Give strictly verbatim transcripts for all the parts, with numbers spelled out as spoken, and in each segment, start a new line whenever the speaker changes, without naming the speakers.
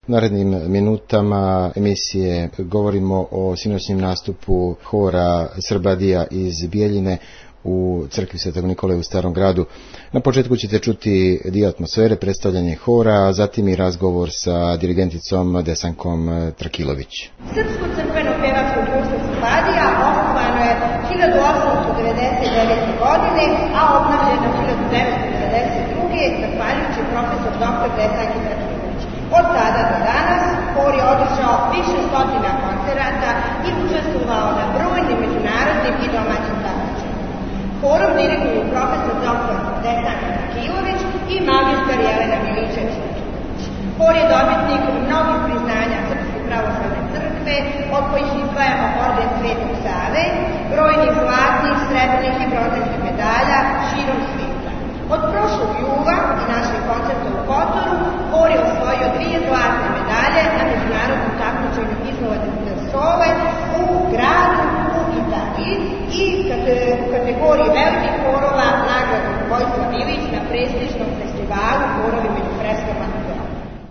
U narednim minutama emisije govorimo o sinoćnjem nastupu hora Srbadija iz Bijeljine u crkvi Svetog Nikole u Starom gradu. Na početku ćete čuti dio atmosfere, predstavljanje hora, a zatim i razgovor sa dirigenticom Desankom Trakilović.
Srpsko crkveno pjevačko društvo Srbadija osnovano je hiljadu osamsto devedeset devete. godine, a obnovljeno hiljadu devetsto devedeset druge. zahvaljujući profesor doktor Desanki Trakilović. Od tada do danas hor je održao više stotina koncerata i učestvovao na brojnim međunarodnim i domaćim takmičenjima. Horom diriguju profesor doktor Desanka Trakilović i magistar Jelena Miličević-Trakilović. Hor je dobitnik mnogih priznanja Srpske pravoslavne crkve, od kojih izdvajamo orden Svetog Save, brojnih zlatnih, srebrnih i bronzanih medalja širom svijeta. Od prošlog jula i našeg koncerta u Kotoru, hor je osvojio dvije zlatne medalje na međunarodnom takmičenju iznovativne sole u gradu u Italiji i u kategoriji velikih horova nagradu Vojislav Ilić na prestižnom festivalu Horovi među freskama u Beogradu.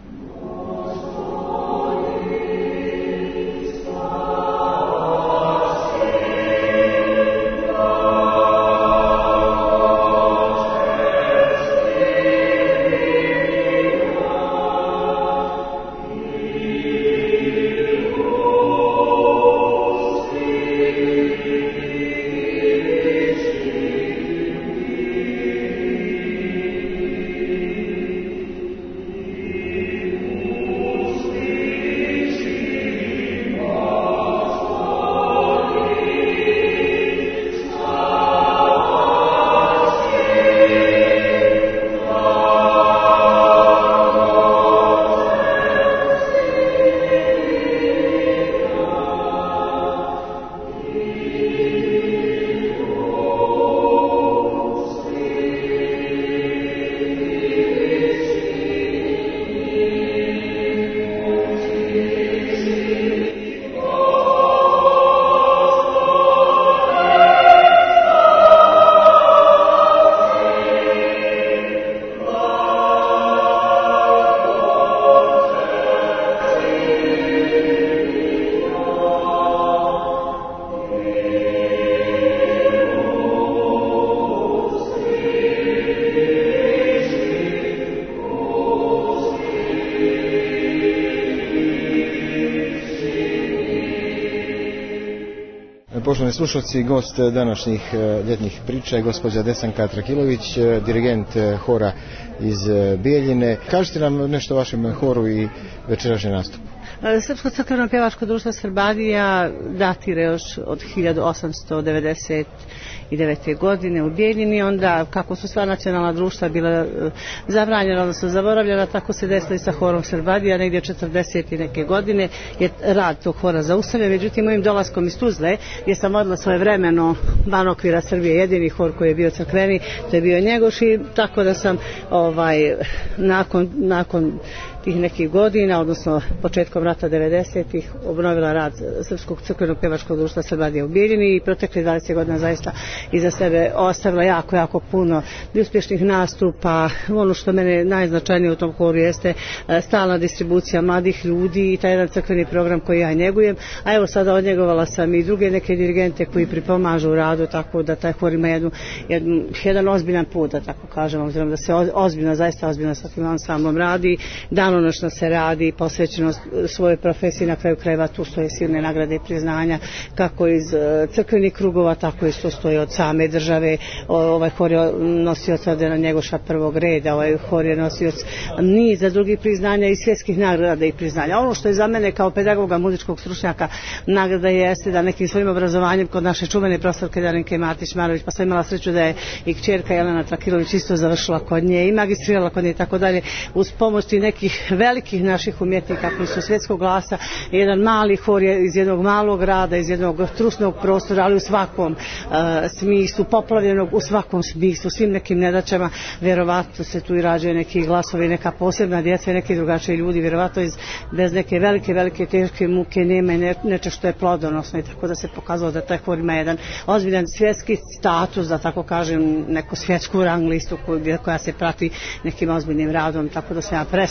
Poštovani slušalci, gost današnjih ljetnih priča je gospođa Desanka Trakilović, dirigent hora iz Bijeljine. Kažite nam nešto o vašem horu i večerašnjem nastupu.
Srpsko crkveno pjevačko društvo Srbadija datira još od hiljadu osamsto devedeset devete. godine u Bijeljini. Onda, kako su sva nacionalna društva bila zabranjena, odnosno zaboravljena, tako se desilo i sa horom Srbadija. Negdje četrdeset neke godine je rad tog hora zaustavljen. Međutim, mojim dolaskom iz Tuzle, gdje sam odla svoje vremeno van okvira Srbije, jedini hor koji je bio crkveni, to je bio Njegoš, i tako da sam ovaj, nakon, nakon tih nekih godina, odnosno početkom rata devedesetih, obnovila rad Srpskog crkvenog pjevačkog društva Srbadija u Bijeljini i protekle dvadeset godina zaista iza sebe ostavila jako, jako puno uspješnih nastupa. Ono što mene najznačajnije u tom horu jeste stalna distribucija mladih ljudi i taj jedan crkveni program koji ja njegujem, a evo sada odnjegovala sam i druge neke dirigente koji pripomažu u radu, tako da taj hor ima jednu, jednu, jedan ozbiljan put, da tako kažem, obzirom da se ozbiljno, zaista ozbiljno sa tim ansamblom radi, danonoćno se radi, posvećeno svoje profesiji, na kraju krajeva tu stoje silne nagrade i priznanja, kako iz crkvenih krugova, tako i što stoji od same države. Ovaj hor je nosioc ordena Njegoša prvog reda, ovaj hor je nosioc niza drugih priznanja i svjetskih nagrada i priznanja. Ono što je za mene kao pedagoga, muzičkog stručnjaka nagrada jeste da nekim svojim obrazovanjem kod naše čuvene profesorke Darinke Matić-Marović, pa sam imala sreću da je i kćerka Jelena Trakilović isto završila kod nje i magistrirala kod nje i tako dalje, uz pomoć nekih velikih naših umjetnika koji su svjetskog glasa. Jedan mali hor je iz jednog malog grada, iz jednog trusnog prostora, ali u svakom uh, smislu, poplavljenog u svakom smislu, svim nekim nedaćama, vjerovatno se tu i rađaju neki glasovi, neka posebna djeca i neki drugačiji ljudi, vjerovatno iz, bez neke velike, velike teške muke nema i ne, neče što je plodonosno, i tako da se pokazalo da taj hor ima jedan ozbiljan svjetski status, da tako kažem, neku svjetsku rang listu koja se prati nekim ozbiljnim radom, tako da sam ja presrećna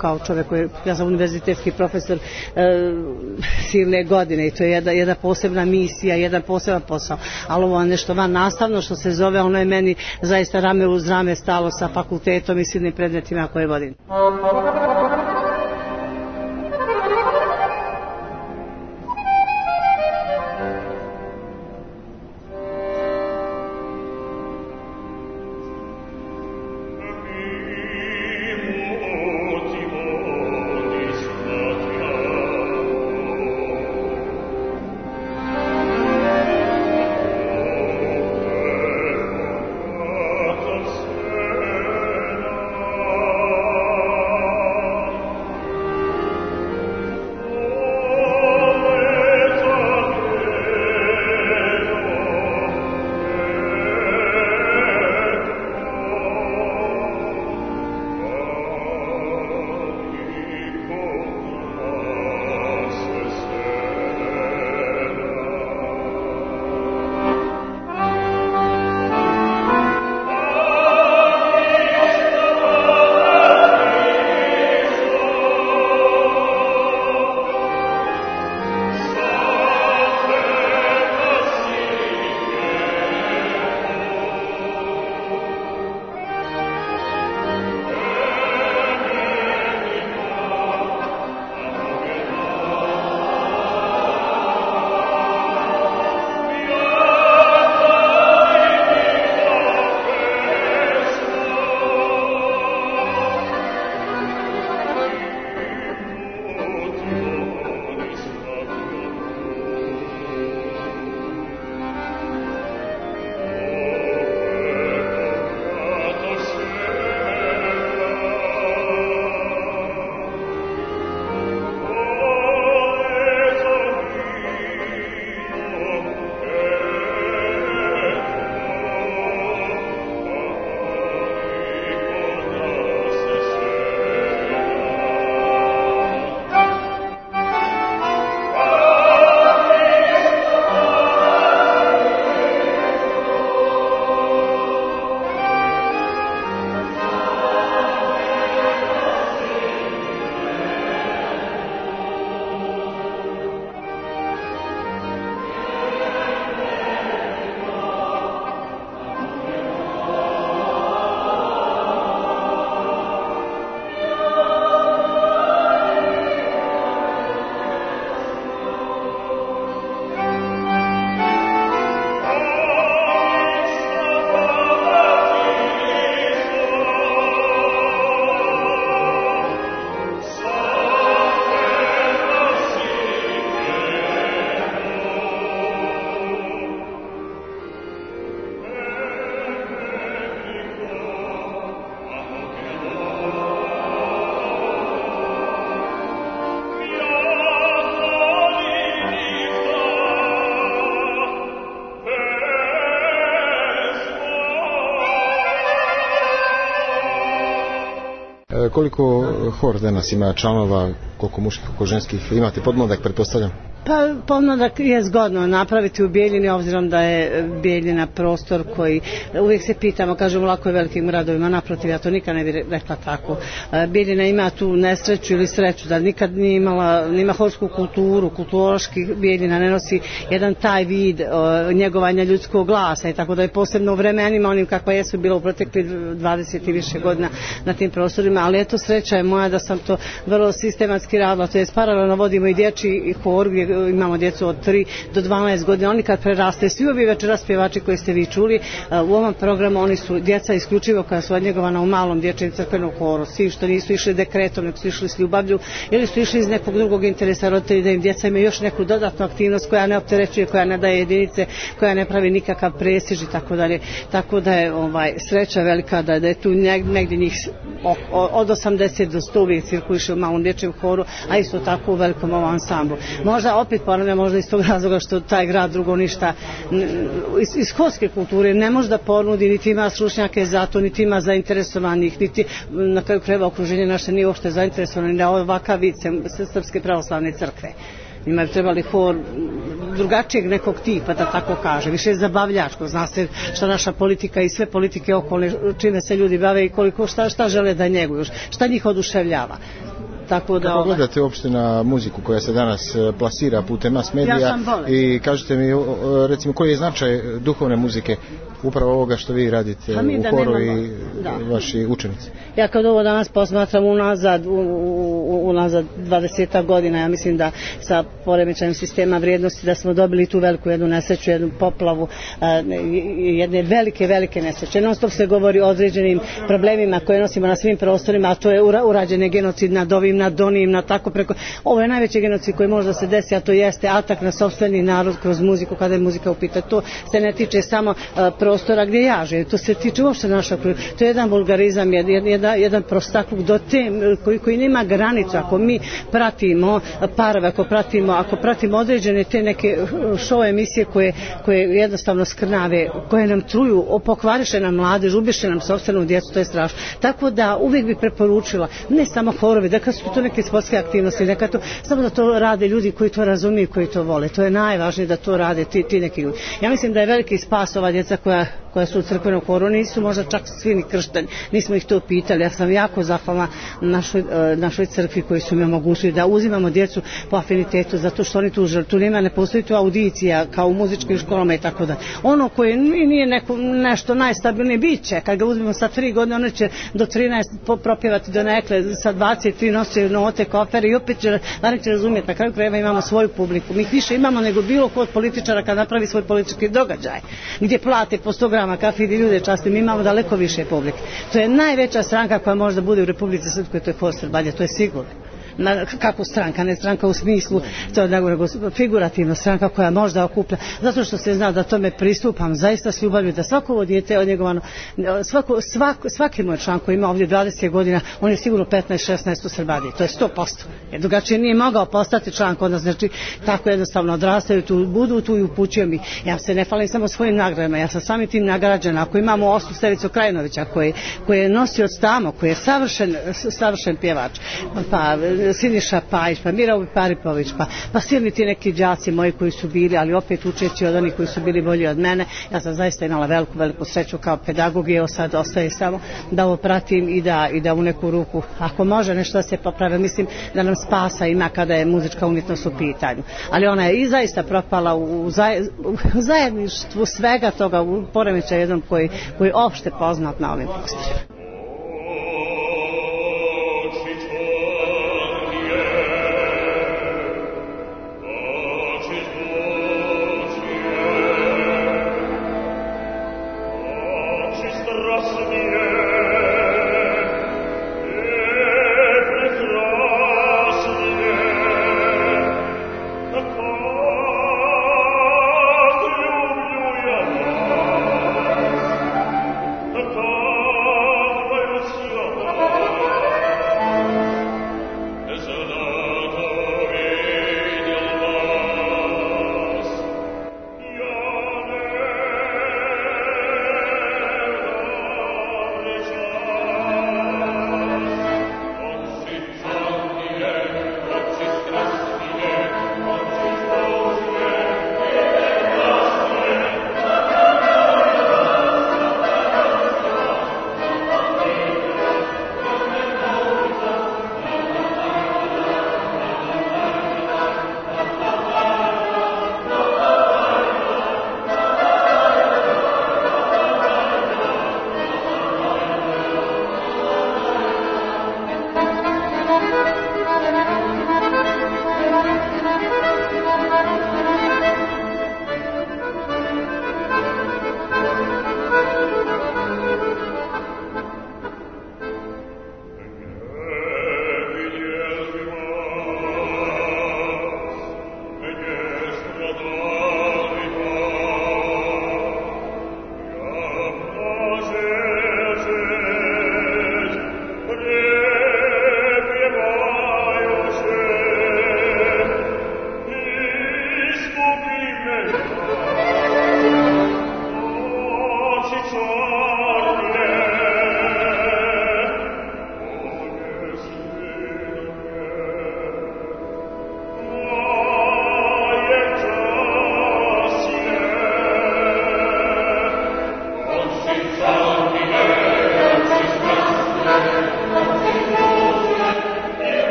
kao čovjek koji, ja sam univerzitetski profesor e, silne godine i to je jedna, jedna posebna misija, jedan poseban posao, ali ovo je nešto van nastavno što se zove, ono je meni zaista rame uz rame stalo sa fakultetom i silnim predmetima koje vodim.
Koliko hor danas ima članova, koliko muških, koliko ženskih, imate podmladak, pretpostavljam?
Pa pomladak je zgodno napraviti u Bijeljini, obzirom da je Bijeljina prostor koji uvijek se pitamo, kažemo lako je velikim gradovima, naprotiv, ja to nikad ne bih rekla tako. Bijeljina ima tu nesreću ili sreću da nikad nije imala, nima horsku kulturu, kulturološki Bijeljina ne nosi jedan taj vid o, njegovanja ljudskog glasa i tako da je posebno u vremenima onim kakva jesu bila u protekli dvadeset i više godina na tim prostorima, ali eto sreća je moja da sam to vrlo sistematski radila, to je paralelno vodimo i dječji hor gdje imamo djecu od tri do dvanaest godina, oni kad preraste, svi ovi večeras pjevači koje ste vi čuli u ovom programu, oni su djeca isključivo koja su odnjegovana u malom dječjem crkvenom horu, svi što nisu išli dekretom, nego su išli s ljubavlju ili su išli iz nekog drugog interesa roditelji da im djeca imaju još neku dodatnu aktivnost koja ne opterećuje, koja ne daje jedinice, koja ne pravi nikakav prestiž i tako dalje. Tako da je ovaj sreća velika da, da je tu negdje njih od osamdeset do sto uvijek cirkuliše u malom dječjem horu, a isto tako u velikom ovom ansamblu. Možda opet ponavljam, možda iz tog razloga što taj grad drugo ništa iz, iz horske kulture ne može da ponudi, niti ima stručnjake za to, niti ima zainteresovanih, niti na kraju krajeva okruženje naše nije uopšte zainteresovano na ovakav vid Srpske pravoslavne crkve. Njima bi trebali hor drugačijeg nekog tipa, da tako kaže, više zabavljačko. Zna se šta naša politika i sve politike okolne, čime se ljudi bave i koliko, šta, šta žele da njeguju, šta njih oduševljava. Tako da,
kako gledate uopšte na muziku koja se danas plasira putem mass medija,
ja
i kažete mi recimo koji je značaj duhovne muzike upravo ovoga što vi radite u horu i da. Vaši učenici?
Ja kad ovo danas posmatram unazad, u, u, unazad dvadeset godina, ja mislim da sa poremećajem sistema vrijednosti da smo dobili tu veliku jednu nesreću, jednu poplavu, jedne velike, velike nesreće. Non stop se govori o određenim problemima koje nosimo na svim prostorima, a to je urađen je genocid nad ovim, nad onim, nad tako preko. Ovo je najveći genocid koji može da se desi, a to jeste atak na sopstveni narod kroz muziku, kada je muzika u pitanju. To se ne tiče samo prostora gdje ja živim, to se tiče uopšte naša, to je jedan vulgarizam, jedan, jedan prostakluk do te, koji, koji nema granicu. Ako mi pratimo parove, ako pratimo, ako pratimo određene te neke show emisije koje, koje jednostavno skrnave, koje nam truju, pokvariše nam mladež, ubiše nam sopstvenu djecu, to je strašno. Tako da uvijek bi preporučila, ne samo horovi, da kad su to neke sportske aktivnosti, neka to, samo da to rade ljudi koji to razumiju, koji to vole. To je najvažnije da to rade ti, ti neki ljudi. Ja mislim da je veliki spas ova djeca koja, koja su u crkvenom horu, nisu možda čak svi ni kršteni, nismo ih to pitali. Ja sam jako zahvalna našoj, našoj crkvi koji su mi omogućili da uzimamo djecu po afinitetu, zato što oni tu žele. Tu nema, ne postoji tu audicija kao u muzičkim školama i tako da. Ono koje nije neko, nešto najstabilnije, bit će, kad ga uzmemo sa tri godine, ono će do trinaest propjevati do nekle, sa dvadeset tri nose note, kofere i opet će, će razumjeti. Na kraju krajeva imamo svoju publiku. Mi ih više imamo nego bilo kod političara kad napravi svoj politički događaj, gdje plate po sto grama kafe i ljude časti. Mi imamo daleko više publike. To je najveća stranka koja može da bude u Republici Srpskoj, to je Hor Srbadija, to je sigurno. Na, kako stranka, ne stranka u smislu to nego figurativno stranka koja možda okuplja, zato što se zna da tome pristupam zaista s ljubavlju, da svako ovo dijete odnjegovano, svako, svako, svaki moj član koji ima ovdje dvadeset godina, on je sigurno petnaest šesnaest u Srbadiji, to je sto posto, jer drugačije nije mogao postati član kod nas, znači tako jednostavno odrastaju tu, budu tu i upućuju mi. Ja se ne falim samo svojim nagradama, ja sam samim tim nagrađena. Ako imamo Ostu Stevicu Krajinovića koji, koji je nosio tamo, koji je savršen, savršen pjevač, pa Siniša Pajić, pa Mira Paripović, pa, pa silni ti neki đaci moji koji su bili, ali opet učeći od onih koji su bili bolji od mene. Ja sam zaista imala veliku, veliku sreću kao pedagog i evo sad ostaje samo da ovo pratim i da, i da u neku ruku, ako može nešto da se popravi, mislim da nam spasa ima kada je muzička umjetnost u pitanju. Ali ona je i zaista propala u, zaj, u zajedništvu svega toga, u poremećaju jednom koji, koji je opšte poznat na ovim prostorima.
Oh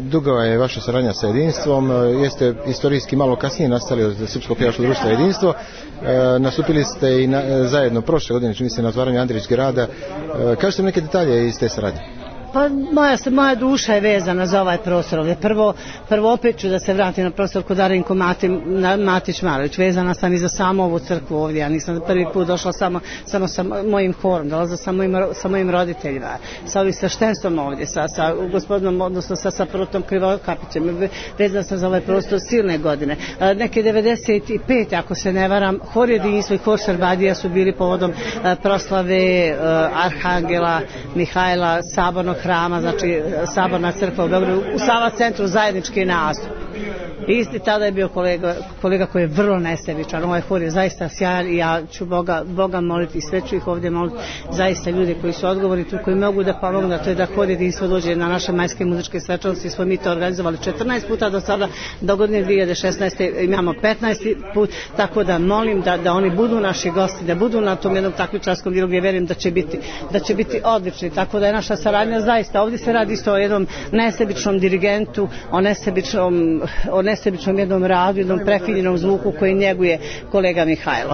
duga je vaša saradnja sa Jedinstvom, jeste istorijski malo kasnije nastali od Srpskog pjevačkog društva Jedinstvo. Nastupili ste i na, zajedno prošle godine, čini se, na otvaranju Andrićke rada. Kažete mi neke detalje iz te saradnje?
Pa moja, moja duša je vezana za ovaj prostor ovdje. Prvo, prvo opet ću da se vratim na prostor kod Darinko Mati, Matić Marović. Vezana sam i za samu ovu crkvu ovdje. Ja nisam prvi put došla samo, samo sa mojim horom, dolazila sa mojim, sa mojim roditeljima, sa ovim sveštenstvom ovdje, sa, sa gospodinom, odnosno sa, sa Prutom Krivokapićem. Vezana sam za ovaj prostor silne godine. Neke devedeset pete ako se ne varam, hor Jedinstvo i hor Srbadija su bili povodom proslave Arhangela Mihajla, sabornog hrama, znači Saborna crkva u Beogradu, u Sava centru zajednički nastup. Isti tada je bio kolega, kolega koji je vrlo nesebičan. Ovaj hor je zaista sjajan i ja ću Boga, Boga moliti i sve ću ih ovdje moliti, zaista ljude koji su odgovorni tu, koji mogu da pomognu, to je da hor Jedinstvo dođe na naše majske muzičke svečanosti. Smo mi to organizovali četrnaest puta do sada, do godine dvije hiljade šesnaeste imamo petnaesti put, tako da molim da, da oni budu naši gosti, da budu na tom jednom takmičarskom dijelu gdje vjerujem da će biti, da će biti odlični, tako da je naša saradnja zaista, ovdje se radi isto o jednom nesebičnom dirigentu, o nesebičnom, o nesebičnom jednom radu, jednom prefinjenom zvuku koji njeguje kolega Mihajlo.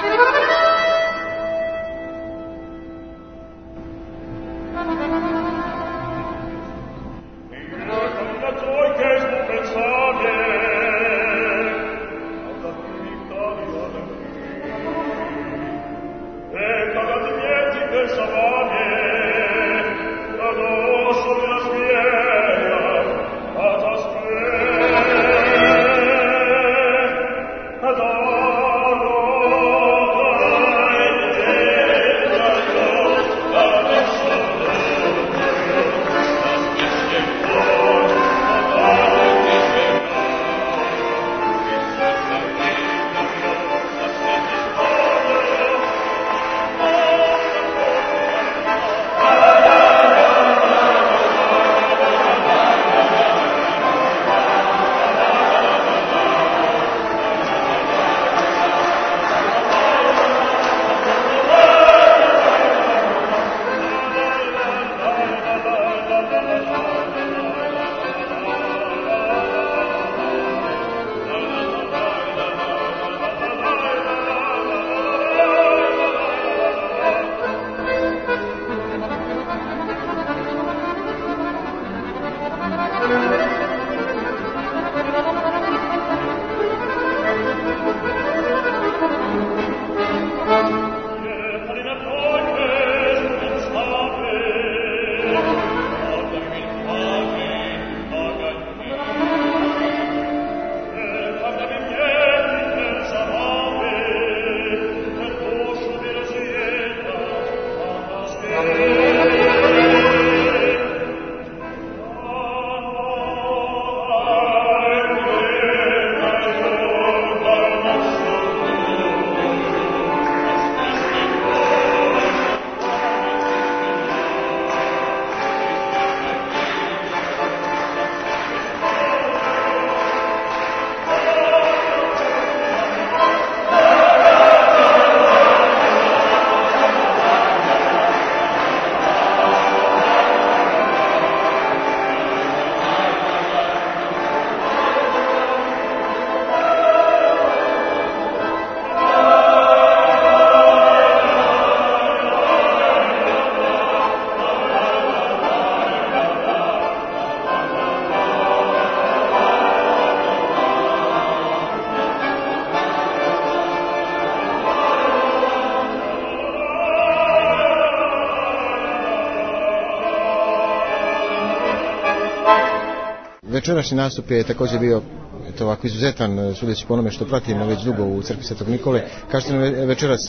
Večerašnji nastup je također bio to ovako izuzetan, sudeći po onome što pratim već dugo u crkvi Svetog Nikole. Kažete nam večeras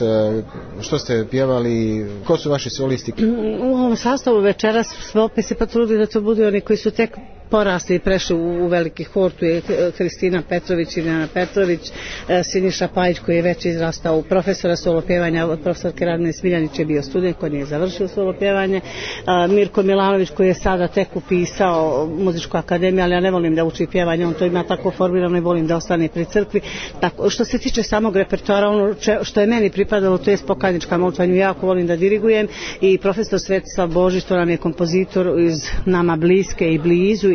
što ste pjevali, ko su vaši solisti?
U ovom sastavu večeras smo opet se potrudili da to budu oni koji su tek porasli i prešli u, u veliki hor. Tu je Kristina Petrović, Iljana Petrović, Siniša Pajić koji je već izrastao u profesora solopjevanja, od profesorke Radne Smiljanić je bio student koji nije završio solopjevanje, Mirko Milanović koji je sada tek upisao muzičku akademiju, ali ja ne volim da uči pjevanje, on to ima tako formirano i volim da ostane pri crkvi. Tako, što se tiče samog repertoara, ono što je meni pripadalo, to je pokajnička molitva, nju jako volim da dirigujem, i profesor Svetislav Božić, to nam je kompozitor iz nama bliske i blizu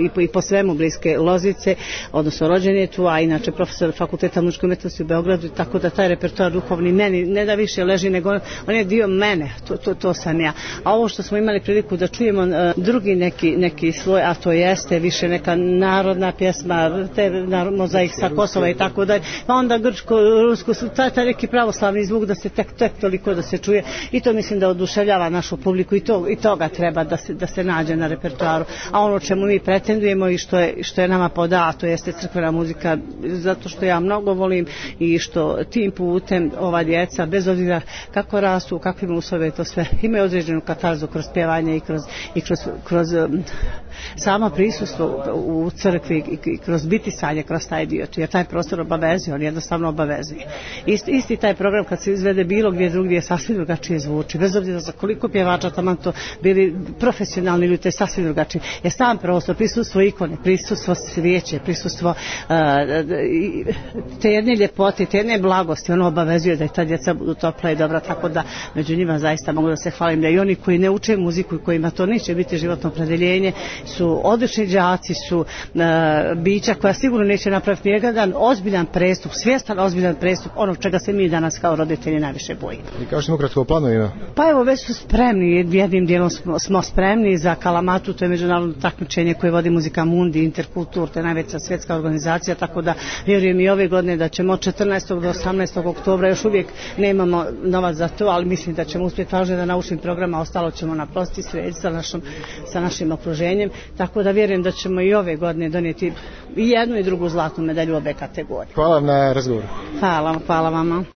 i po, i po svemu bliske Lozice, odnosno rođen je tu, a inače profesor Fakulteta muzičke umetnosti u Beogradu, tako da taj repertoar duhovni meni ne da više leži, nego on je dio mene, to, to, to sam ja. A ovo što smo imali priliku da čujemo uh, drugi neki, neki sloj, a to jeste više neka narodna pjesma, te mozaik sa Kosova i tako dalje, pa onda grčko, rusko, taj, taj neki pravoslavni zvuk da se tek, tek toliko da se čuje, i to mislim da oduševljava našu publiku, i, to, i toga treba da se, da se nađe na repertoaru. A ono čemu mi pretendujemo i što je, što je nama podato jeste crkvena muzika, zato što ja mnogo volim i što tim putem ova djeca, bez obzira kako rastu, kakvim uslove to sve, imaju određenu katarzu kroz pjevanje i kroz, i kroz, kroz samo prisustvo u crkvi i, i kroz bitisanje, kroz taj dio, jer taj prostor obavezuje, on jednostavno obavezuje. Isti, isti taj program kad se izvede bilo gdje drugdje sasvim drugačije zvuči, bez obzira za koliko pjevača taman to bili profesionalni ljudi, to je sasvim drugačije. Je sam prostor, prisustvo ikone, prisustvo svijeće, prisustvo uh, te jedne ljepote, te jedne blagosti, ono obavezuje da je ta djeca budu topla i dobra, tako da među njima zaista mogu da se hvalim da i oni koji ne uče muziku i kojima to neće biti životno opredeljenje su odlični đaci, su uh, bića koja sigurno neće napraviti nijedan ozbiljan prestup, svjestan ozbiljan prestup, ono čega se mi danas kao roditelji najviše bojimo.
I kao što smo ukratko o planovima?
Pa evo, već su spremni, jednim dijelom smo, smo spremni za Kalamatu, to je međunarodno takmičenje koje vodi Muzika Mundi, Interkultur, to je najveća svjetska organizacija, tako da vjerujem i ove godine da ćemo od četrnaestog do osamnaestog oktobra, još uvijek nemamo novac za to, ali mislim da ćemo uspjeti važno da naučnim programa, ostalo ćemo naprosti srediti sa, našom, sa našim okruženjem, tako da vjerujem da ćemo i ove godine donijeti i jednu i drugu zlatnu medalju obe kategorije.
Hvala vam na razgovoru.
Hvala, hvala vama.